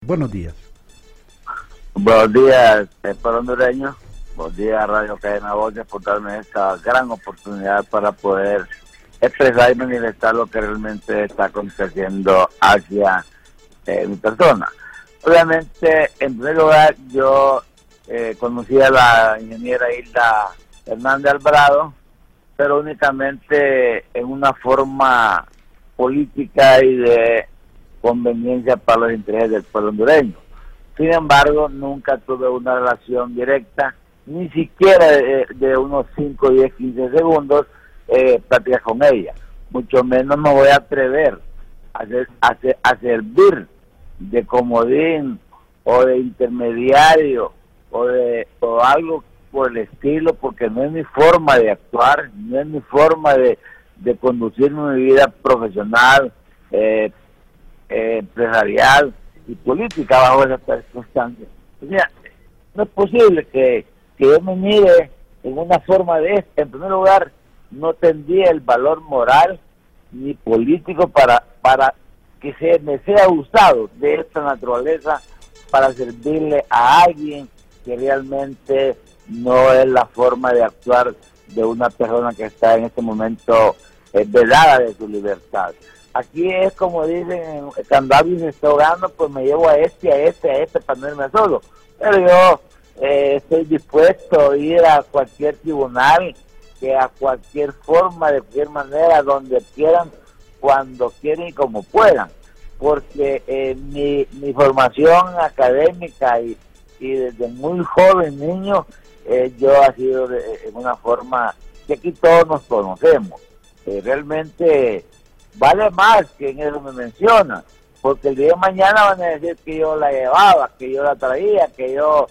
Buenos días. Buenos días, pueblo hondureño. Buenos días, Radio Cadena Voces, por darme esta gran oportunidad para poder expresar y manifestar lo que realmente está aconteciendo hacia mi persona. Obviamente, en primer lugar, yo conocí a la ingeniera Hilda Hernández Alvarado, pero únicamente en una forma política y de conveniencia para los intereses del pueblo hondureño. Sin embargo, nunca tuve una relación directa, ni siquiera de unos 5, 10, 15 segundos platicar con ella. Mucho menos me voy a atrever a servir de comodín o de intermediario o algo por el estilo, porque no es mi forma de actuar, no es mi forma de conducir mi vida profesional, empresarial y política bajo esas circunstancias. O sea, no es posible que yo me mire en una forma de esta. En primer lugar, no tendría el valor moral ni político para que me sea usado de esta naturaleza para servirle a alguien que realmente no es la forma de actuar de una persona que está en este momento velada de su libertad. Aquí es como dicen, cuando alguien se está ahogando, pues me llevo a este para no irme solo. Pero yo estoy dispuesto a ir a cualquier tribunal, que a cualquier forma, de cualquier manera, donde quieran, cuando quieran y como puedan. Porque mi formación académica y desde muy joven niño, yo ha sido de una forma que aquí todos nos conocemos. Realmente vale más que en eso me menciona, porque el día de mañana van a decir que yo la llevaba, que yo la traía, que yo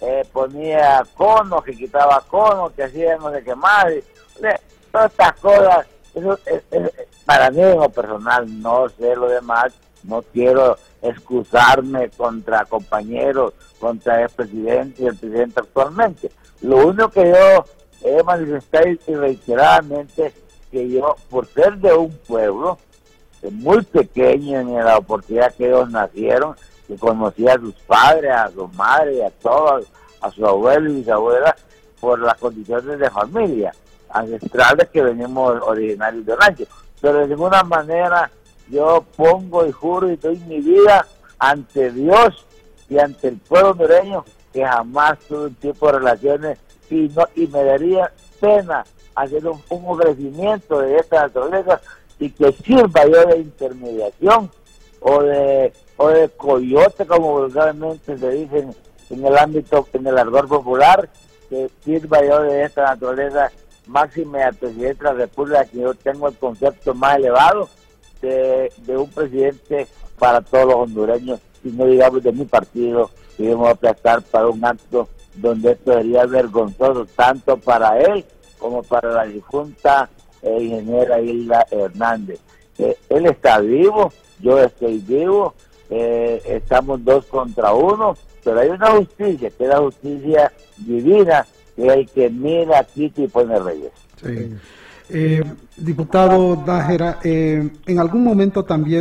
ponía conos, que quitaba conos, que hacía no sé qué más. Todas estas cosas, eso es para mí en lo personal, no sé lo demás, no quiero excusarme contra compañeros, contra el presidente y el presidente actualmente. Lo único que yo he manifestado y reiteradamente, que yo, por ser de un pueblo muy pequeño en la oportunidad que ellos nacieron, que conocía a sus padres, a su madre, a todos, a su abuelo y bisabuela, por las condiciones de familia ancestrales que venimos originarios de rancho. Pero de ninguna manera yo pongo y juro y doy mi vida ante Dios y ante el pueblo hondureño, que jamás tuve un tipo de relaciones y me daría pena hacer un ofrecimiento de esta naturaleza y que sirva yo de intermediación o de coyote, como vulgarmente se dice en el ámbito, en el argot popular, que sirva yo de esta naturaleza, máxime al presidente de la República, que yo tengo el concepto más elevado de un presidente para todos los hondureños, y no digamos de mi partido, que íbamos a aplastar para un acto donde esto sería vergonzoso tanto para él como para la difunta ingeniera Hilda Hernández. Él está vivo, yo estoy vivo, estamos 2 contra 1, pero hay una justicia, que es la justicia divina, que es el que mira, quita y pone reyes. Sí. Diputado Nájera, en algún momento también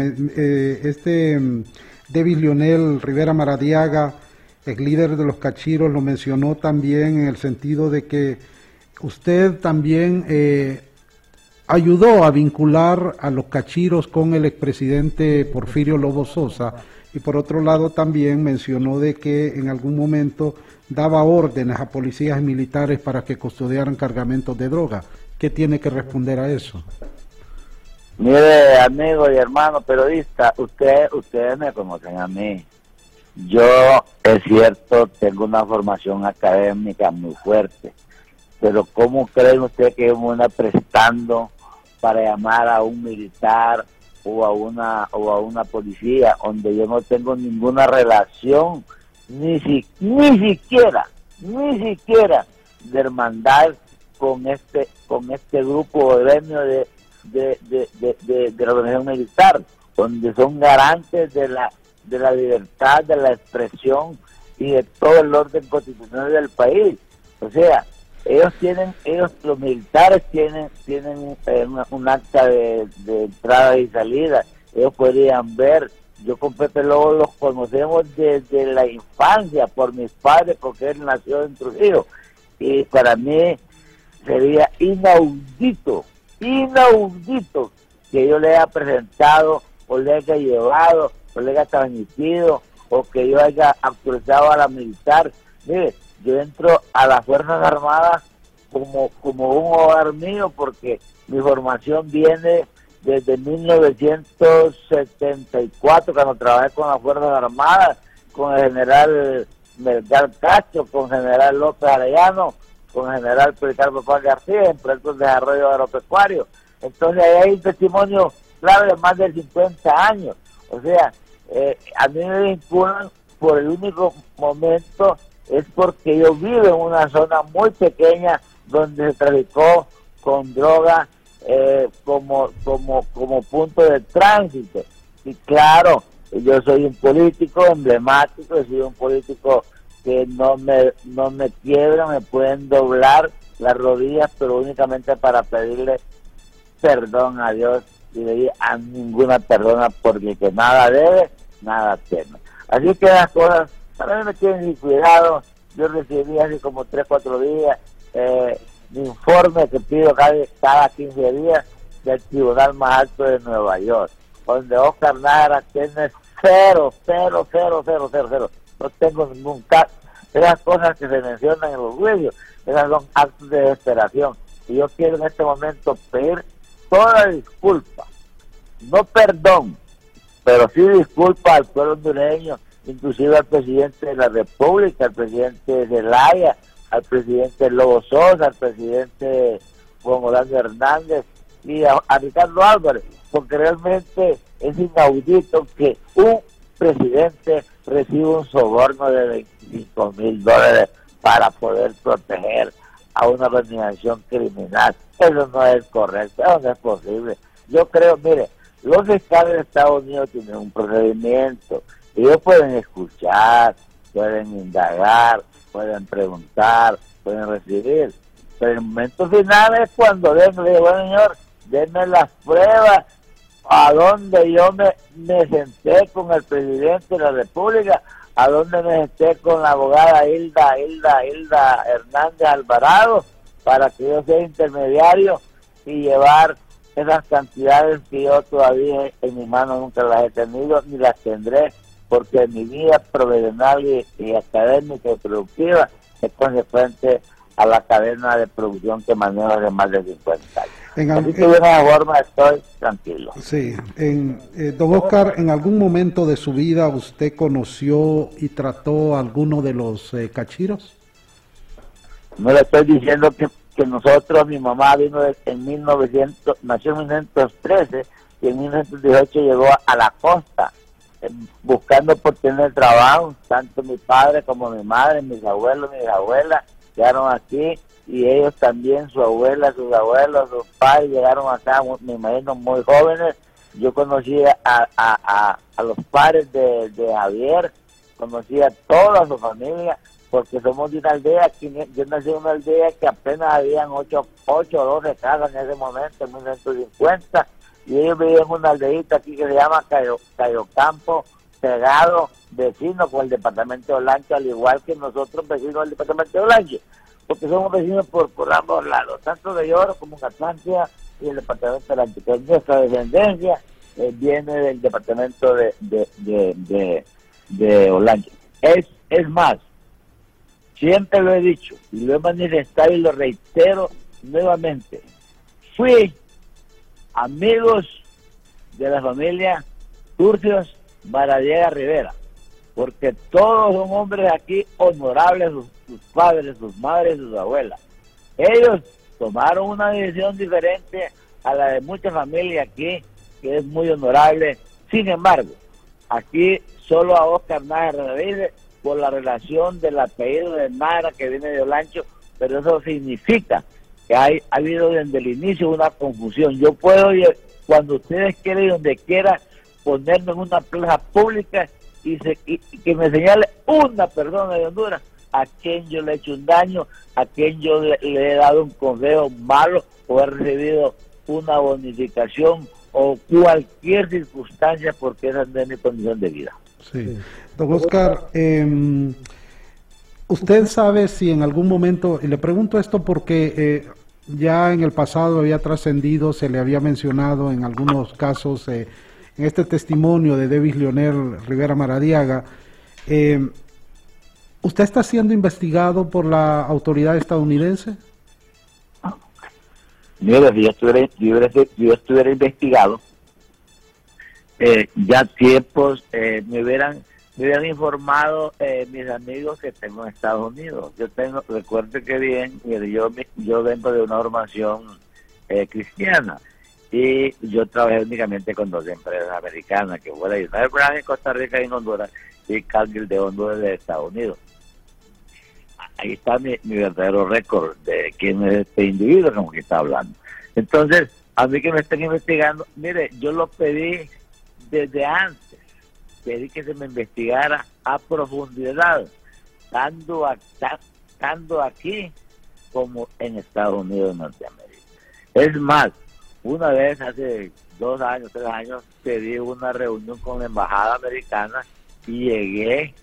David Leonel Rivera Maradiaga, el líder de los cachiros, lo mencionó también en el sentido de que usted también ayudó a vincular a los cachiros con el expresidente Porfirio Lobo Sosa, y por otro lado también mencionó de que en algún momento daba órdenes a policías y militares para que custodiaran cargamentos de droga. ¿Qué tiene que responder a eso? Mire, amigo y hermano periodista, ustedes me conocen a mí. Yo, es cierto, tengo una formación académica muy fuerte, pero ¿cómo creen ustedes que yo me voy a prestando para llamar a un militar o a una policía donde yo no tengo ninguna relación, ni siquiera de hermandad con este grupo o gremio de la organización militar, donde son garantes de la libertad, de la expresión y de todo el orden constitucional del país? O sea, los militares tienen un acta de entrada y salida. Ellos podrían ver Yo con Pepe Lobo los conocemos desde la infancia, por mis padres, porque él nació en Trujillo. Y para mí sería inaudito que yo le haya presentado, o le haya llevado, o le haya transmitido, o que yo haya autorizado a la militar. Mire, yo entro a las Fuerzas Armadas como un hogar mío, porque mi formación viene desde 1974, cuando trabajé con las Fuerzas Armadas, con el general Melgar Castro, con el general López Arellano, con el general Policarpo Paz García, en proyectos de desarrollo agropecuario. Entonces ahí hay un testimonio clave de más de 50 años. O sea, a mí me vinculan por el único momento, es porque yo vivo en una zona muy pequeña donde se traficó con droga como punto de tránsito. Y claro, yo soy un político emblemático, soy un político que no me quiebra, me pueden doblar las rodillas, pero únicamente para pedirle perdón a Dios, y le digo a ninguna persona, porque que nada debe, nada teme. Así que las cosas también me tienen sin cuidado. Yo recibí hace como 3-4 días mi informe que pido cada 15 días del Tribunal más Alto de Nueva York, donde Oscar Nájera tiene cero. No tengo ningún caso. Esas cosas que se mencionan en los juicios, esas son actos de desesperación. Y yo quiero en este momento pedir toda disculpa, no perdón, pero sí disculpa al pueblo hondureño, inclusive al presidente de la República, al presidente Zelaya, al presidente Lobo Sosa, al presidente Juan Orlando Hernández y a Ricardo Álvarez, porque realmente es inaudito que un presidente reciba un soborno de $25,000 para poder proteger a una organización criminal. Eso no es correcto, eso no es posible. Yo creo, mire, los fiscales de Estados Unidos tienen un procedimiento, ellos pueden escuchar, pueden indagar, pueden preguntar, pueden recibir, pero el momento final es cuando bueno señor, denme las pruebas a donde yo me senté con el presidente de la República, a donde me senté con la abogada Hilda Hernández Alvarado, para que yo sea intermediario y llevar esas cantidades que yo todavía en mi mano nunca las he tenido ni las tendré, porque mi vida profesional y académica y productiva es consecuente a la cadena de producción que manejo de más de 50 años. Así que de una forma estoy tranquilo. Sí, don Oscar, ¿en algún momento de su vida usted conoció y trató a alguno de los cachiros? No le estoy diciendo que nosotros, mi mamá vino nació en 1913 y en 1918 llegó a la costa buscando por tener trabajo. Tanto mi padre como mi madre, mis abuelos, mis abuelas llegaron aquí, y ellos también, su abuela, sus abuelos, sus padres llegaron acá, me imagino, muy jóvenes. Yo conocí a los padres de Javier, conocí a toda su familia, porque somos de una aldea, yo nací en una aldea que apenas habían 8 o 12 casas en ese momento, en 1950, y ellos vivían en una aldeita aquí que se llama Cayocampo, pegado, vecino con el departamento de Olancho, al igual que nosotros vecinos del departamento de Olancho, porque somos vecinos por ambos lados, tanto de Lloro como Atlántida y el departamento de Olancho, que nuestra descendencia viene del departamento de Olancho. Es más, siempre lo he dicho y lo he manifestado y lo reitero nuevamente, fui amigos de la familia Turcios Baradiega Rivera, porque todos son hombres aquí honorables, sus padres, sus madres, sus abuelas. Ellos tomaron una decisión diferente a la de muchas familias aquí, que es muy honorable. Sin embargo, aquí solo a Oscar Nájera dice por la relación del apellido de Nájera, que viene de Olancho, pero eso significa que ha habido desde el inicio una confusión. Yo puedo, cuando ustedes quieran y donde quiera, ponerme en una plaza pública y que me señale una persona de Honduras a quien yo le he hecho un daño, a quien yo le he dado un consejo malo o he recibido una bonificación o cualquier circunstancia, porque esa no es mi condición de vida. Sí. Don Oscar, ¿usted sabe si en algún momento, y le pregunto esto porque ya en el pasado había trascendido, se le había mencionado en algunos casos, en este testimonio de David Leonel Rivera Maradiaga, ¿usted está siendo investigado por la autoridad estadounidense? Mira, si yo estuviera investigado, ya tiempos me hubieran informado mis amigos que tengo en Estados Unidos. Recuerde que bien, yo vengo de una formación cristiana y yo trabajé únicamente con 2 empresas americanas, que fue la United Brand en Costa Rica y en Honduras, y Cargill de Honduras de Estados Unidos. Ahí está mi verdadero récord de quién es este individuo como que está hablando. Entonces, a mí que me estén investigando, mire, yo lo pedí desde antes, pedí que se me investigara a profundidad, tanto aquí como en Estados Unidos de Norteamérica. Es más, una vez hace 2 años, 3 años, pedí una reunión con la embajada americana y llegué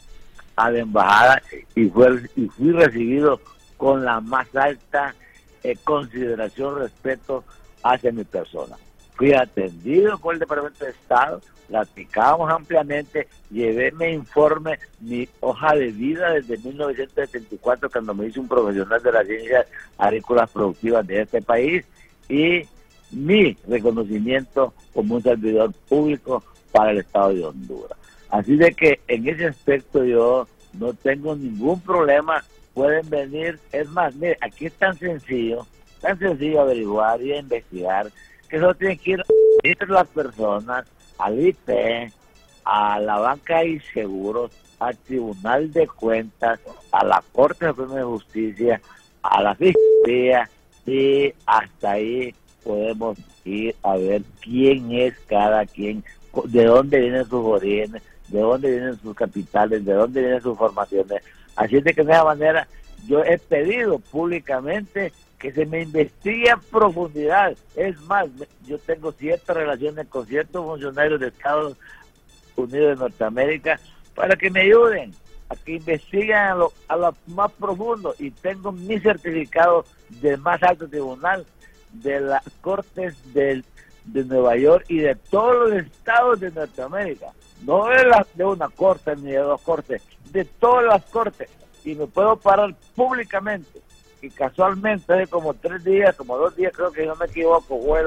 a la embajada y fui recibido con la más alta consideración, respeto hacia mi persona. Fui atendido por el Departamento de Estado, platicamos ampliamente, llevé mi informe, mi hoja de vida desde 1974, cuando me hice un profesional de las ciencias agrícolas productivas de este país, y mi reconocimiento como un servidor público para el Estado de Honduras. Así de que en ese aspecto yo no tengo ningún problema, pueden venir, es más, mire, aquí es tan sencillo averiguar y investigar, que solo tienen que ir entre las personas, al IP, a la banca y seguros, al Tribunal de Cuentas, a la Corte Suprema de Justicia, a la Fiscalía, y hasta ahí podemos ir a ver quién es cada quien, de dónde vienen sus orígenes, de dónde vienen sus capitales, de dónde vienen sus formaciones. Así es de que de esa manera yo he pedido públicamente que se me investigue a profundidad. Es más, yo tengo ciertas relaciones con ciertos funcionarios de Estados Unidos de Norteamérica para que me ayuden a que investiguen a lo más profundo, y tengo mi certificado del más alto tribunal de las Cortes de Nueva York y de todos los estados de Norteamérica, no de una corte ni de 2 cortes, de todas las cortes, y me puedo parar públicamente. Y casualmente hace como 3 días, como 2 días, creo que no me equivoco, fue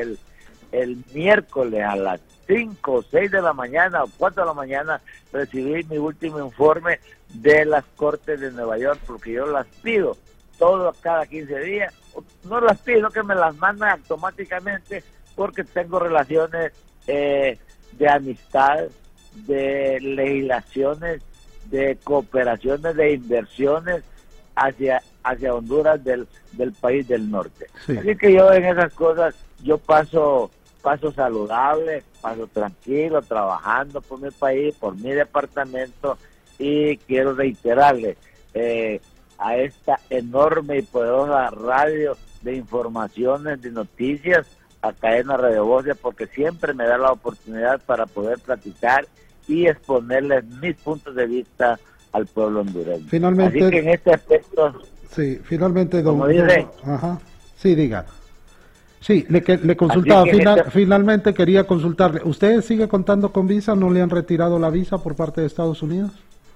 el miércoles a las 5 o 6 de la mañana o 4 de la mañana, recibí mi último informe de las Cortes de Nueva York, porque yo las pido cada 15 días, no las pido, que me las mandan automáticamente, porque tengo relaciones de amistad, de legislaciones, de cooperaciones, de inversiones hacia Honduras del país del norte. Sí. Así que yo en esas cosas, yo paso saludable, paso tranquilo, trabajando por mi país, por mi departamento, y quiero reiterarle a esta enorme y poderosa radio de informaciones, de noticias, a Cadena Radio Voces, porque siempre me da la oportunidad para poder platicar y exponerles mis puntos de vista al pueblo hondureño. Finalmente, así que en este aspecto, sí, finalmente, don, como dice, ajá, sí, diga. Sí, le consultaba, finalmente quería consultarle, ¿usted sigue contando con visa? ¿No le han retirado la visa por parte de Estados Unidos?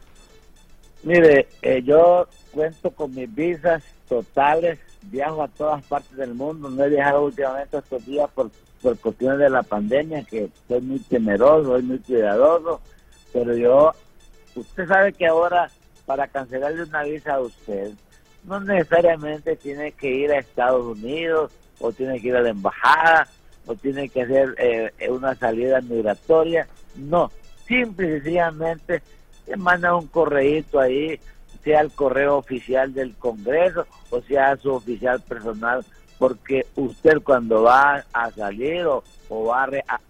Mire, yo cuento con mis visas totales, viajo a todas partes del mundo, no he viajado últimamente estos días por cuestiones de la pandemia, que soy muy temeroso, soy muy cuidadoso, pero usted sabe que ahora para cancelarle una visa a usted, no necesariamente tiene que ir a Estados Unidos, o tiene que ir a la embajada, o tiene que hacer una salida migratoria. No, simple y sencillamente le manda un correíto ahí, sea el correo oficial del Congreso o sea su oficial personal, porque usted cuando va a salir o va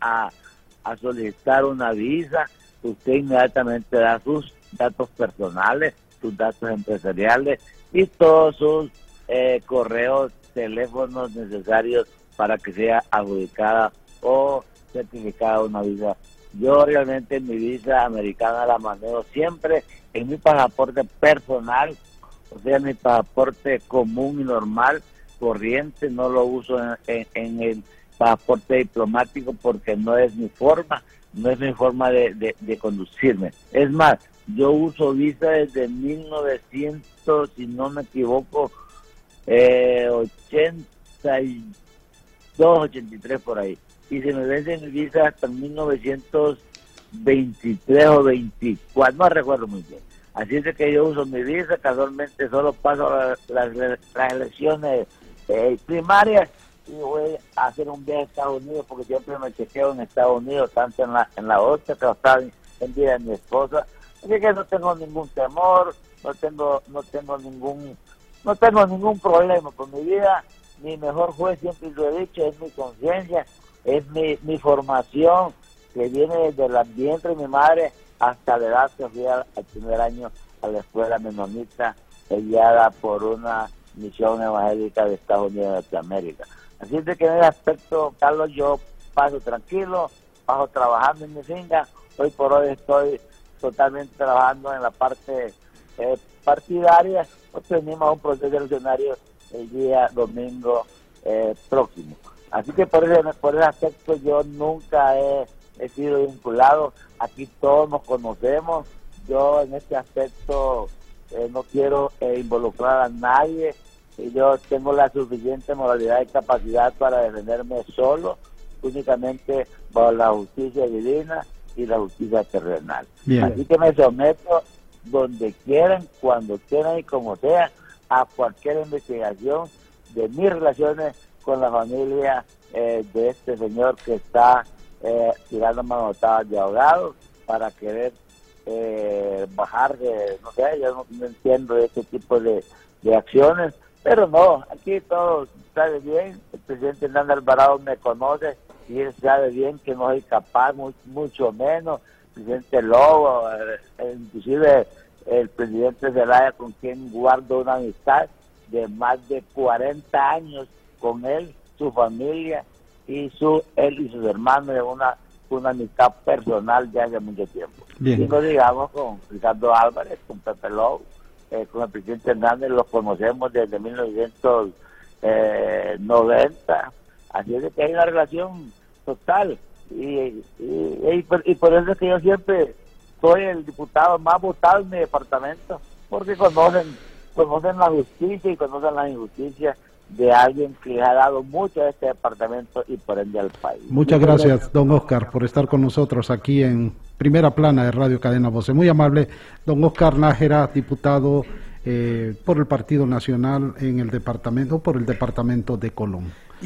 a solicitar una visa, usted inmediatamente da sus datos personales, sus datos empresariales y todos sus correos, teléfonos necesarios para que sea adjudicada o certificado de una visa. Yo realmente mi visa americana la manejo siempre en mi pasaporte personal, o sea, mi pasaporte común y normal, corriente, no lo uso en el pasaporte diplomático porque no es mi forma de conducirme. Es más, yo uso visa desde 1900, si no me equivoco, 82, 83 por ahí. Y se me vence mi visa hasta 1923 o 24, no recuerdo muy bien. Así es de que yo uso mi visa, casualmente solo paso las elecciones primarias y voy a hacer un viaje a Estados Unidos porque siempre me chequeo en Estados Unidos, tanto en la otra que está en vida de mi esposa. Así que no tengo ningún temor, no tengo ningún problema con mi vida. Mi mejor juez, siempre lo he dicho, es mi conciencia, es mi formación que viene desde el vientre de mi madre hasta la edad que fui al primer año a la escuela menonita, guiada por una misión evangélica de Estados Unidos de Norteamérica. Así es de que en ese aspecto, Carlos, yo paso tranquilo, paso trabajando en mi finca. Hoy por hoy estoy totalmente trabajando en la parte partidaria. Hoy venimos a un proceso eleccionario el día domingo próximo. Así que por ese aspecto yo nunca he sido vinculado. Aquí todos nos conocemos. Yo en este aspecto no quiero involucrar a nadie. Y yo tengo la suficiente moralidad y capacidad para defenderme solo, únicamente bajo la justicia divina y la justicia terrenal. Bien. Así que me someto donde quieran, cuando quieran y como sea, a cualquier investigación de mis relaciones con la familia de este señor que está tirando manotadas de ahogados para querer bajar de, no sé, yo no entiendo este tipo de acciones, pero no, aquí todo sabe bien. El presidente Hernández Alvarado me conoce y él sabe bien que no soy capaz, mucho menos el presidente Lobo, inclusive el presidente Zelaya, con quien guardo una amistad de más de 40 años con él, su familia y él y sus hermanos, de una amistad personal de hace mucho tiempo. Bien. Y no digamos con Ricardo Álvarez, con Pepe Lobo, con el presidente Hernández, los conocemos desde 1990, así es que hay una relación total y por eso es que yo siempre soy el diputado más votado en mi departamento, porque conocen la justicia y conocen la injusticia de alguien que ha dado mucho a este departamento y por ende al país. Muchas gracias, don Oscar, por estar con nosotros aquí en Primera Plana de Radio Cadena Voces. Muy amable, don Oscar Nájera, diputado por el Partido Nacional por el departamento de Colón.